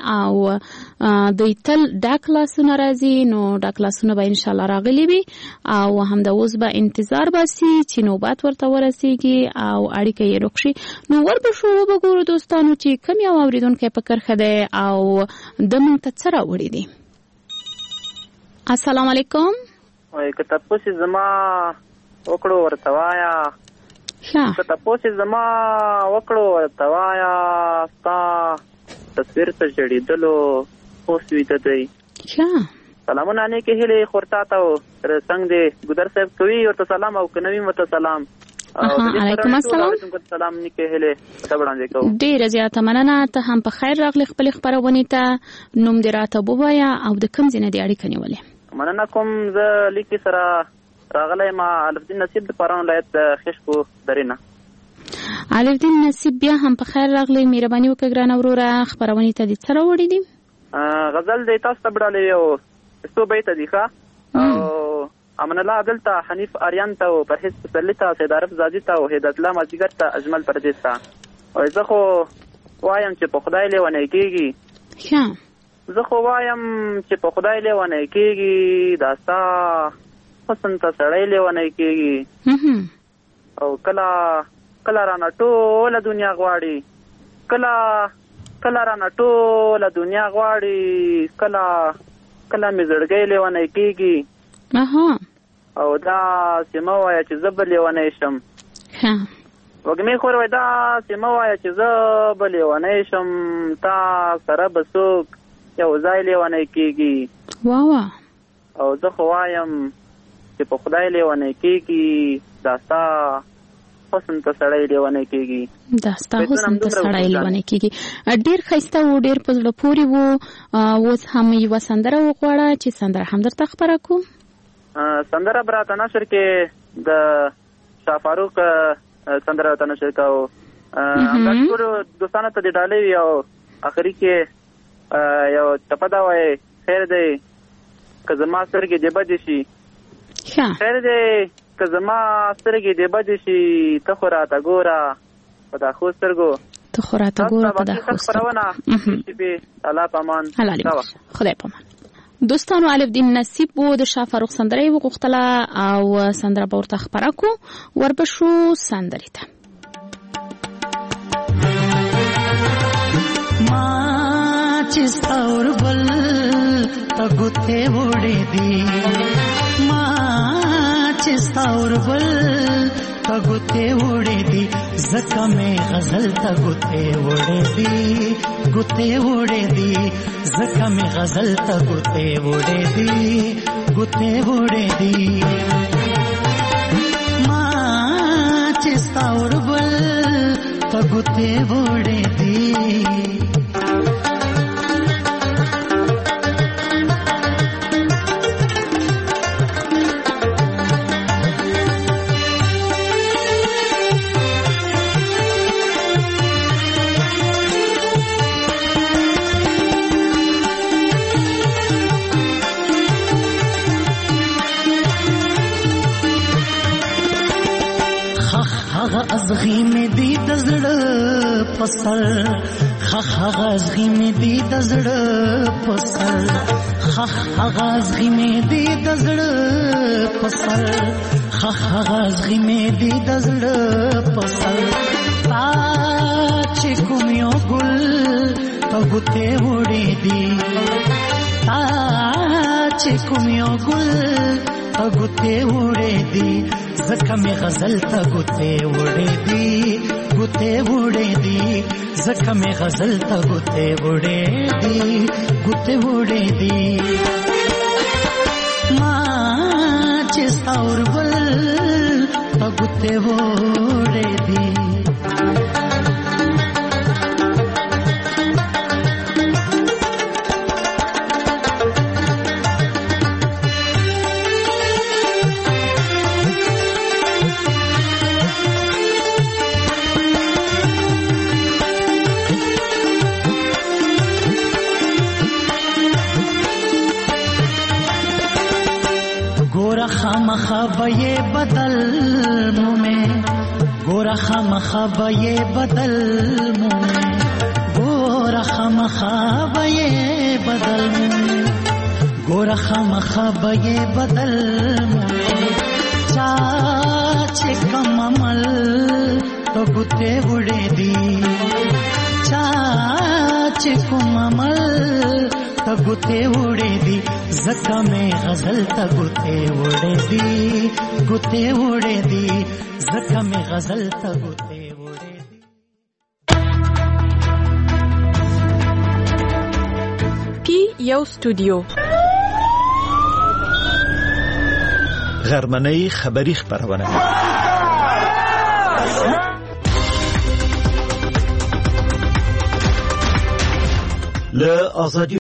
او دوی تل ډاکلاسونه راځي نو ډاکلاسونه به ان شاء الله راغلي وي او هم د اوس به انتظار باسي چې نوبات ورته ورسیږي او اړیکه یې روښي نو وربشو وګورو دوستانو چې کوم یو اوریدونکو په کرخه ده او د مونږ ته سره وړي دي. السلام علیکم. وای که تاسو زما وکړو ورته وایا که تاسو زما وکړو ورته وایا تا تصویر ته جوړېدلو اوس ویته دی سلامونه نیکې هیلې خورتا ته څنګه دی ګودر صاحب کوي ورته سلام او کنوي مته سلام علیکم السلام سلام نیکې هیلې ته وړاندې کوم ډیره زیاته مننه ته هم په خیر راغلی خپل خبرونه ته نوم دې راته ووایا او د کوم ځای نه دی اړیکه نیولې مننه کوم زه لیکي سره راغلی ما الفدین نصیب د پارون ولایت خشکو درینه الفدین نصیب بیا هم په خیر راغلی مهرباني وکړه ګرانه وروره خبرونه ته دې سره وړي دي غزل د تاسو ته بډاله یو څو بیت دي ښه او امن الله دلته حنیف اریان ته او پرهیز پسلی ته سید عارف زادی ته او هدایت الله مازیګر ته اجمل پردیس ته او زه خو وایم چې په خدای لیونه کېږي زه خو وایم چې په خدای لیونه کېږي داستا حسن ته سړی لیونه کېږي او کله رانه ټوله دنیا غواړي کله رانه ټوله دنیا غواړي کله مې زړګی لیونه کېږي او دا سیمه وایه چې زه به لیونی شم وږمې خور وایي دا سیمه وایه چې زه به لیونی شم تا سره به څوک یو ځای لیونی کېږي او زه خو وایم چې په خدای لیونی کېږي دا ستا حسن ته سړی لیونی کېږي دا ستا حسن ته سړی لیونی کېږي. ډېر ښایسته و، ډېر په زړه پورې و. اوس هم یوه سندره وغواړه چې سندره هم درته خپره کړو. سندره به راته نشر کې د شاه فاروق سندره راته نشر کوو. همدا ټولو دوستانو ته د ډالۍ وي او اخري کې یو ټپه دا وایي خیر دی که زما سترګې دې بدې شي، خیر دی که زما سترګې دې بدې شي، ته خو راته ګوره په دا ښو سترګو، ته خو راته ګوره په دا ښو سترګو. الله پامان. خدای پامان. دوستانو الف دین نصیب و د شاه فاروق سندره یې وغوښتله او سندره به ورته خپره کړو. وربشو سندرې ته. ما چې ستا وربل ته ګوتې وړې دي، ما چې ستا وربل ته ګوتې وړې دي، ځکه مې غزل ته ګوتې وړې دي، ګوتې وړې دي، ځکه مې غزل ته ګوتې وړې دي، ګوتې وړې دي. ما چې ستا وربل ته ګوتې وړې دي. ازغی می دی د زړه پسر، خخ ازغی می دی د زړه پسر، خخ ازغی می دی د زړه پسر، خخ ازغی می دی د زړه پسر. تا چې کوم یو ګل په ګوتې وړې دي، تا چې کوم یو ګل په ګوتې وړې دي، ځکه مې غزل ته ګوتې وړې دي، ګوتې وړې دي، ځکه مې غزل ته ګوتې وړې دي، ګوتې وړې دي. ما چې ستا وربل ته ګوتې وړې دي. خامخابه بدل مومه، گورا خامخابه بدل مومه، گورا خامخابه بدل مومه، گورا خامخابه بدل مومه. چاچه کم عمل تو گوتے وڑے دی، چاچه کم عمل تو گوتے وڑے دی، زکا میں غزل تا گوتے وڑے دی، گوتے وڑے دی، زکا میں غزل تا گوتے وڑے دی. پی یو سټوډیو غرمنۍ خبری خبرونه له ازادي